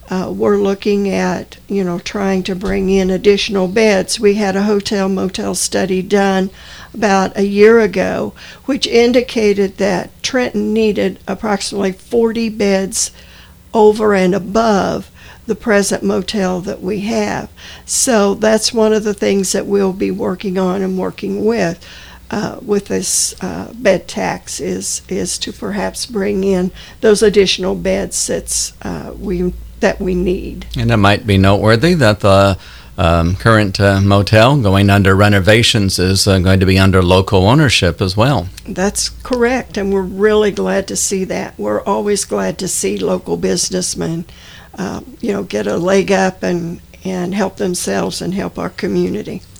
we're looking at, trying to bring in additional beds. We had a hotel-motel study done about a year ago, which indicated that Trenton needed approximately 40 beds over and above the present motel that we have. So that's one of the things that we'll be working on and working with this bed tax is to perhaps bring in those additional beds that we need. And it might be noteworthy that the current motel going under renovations is going to be under local ownership as well. That's correct, and we're really glad to see that. We're always glad to see local businessmen, get a leg up and help themselves and help our community.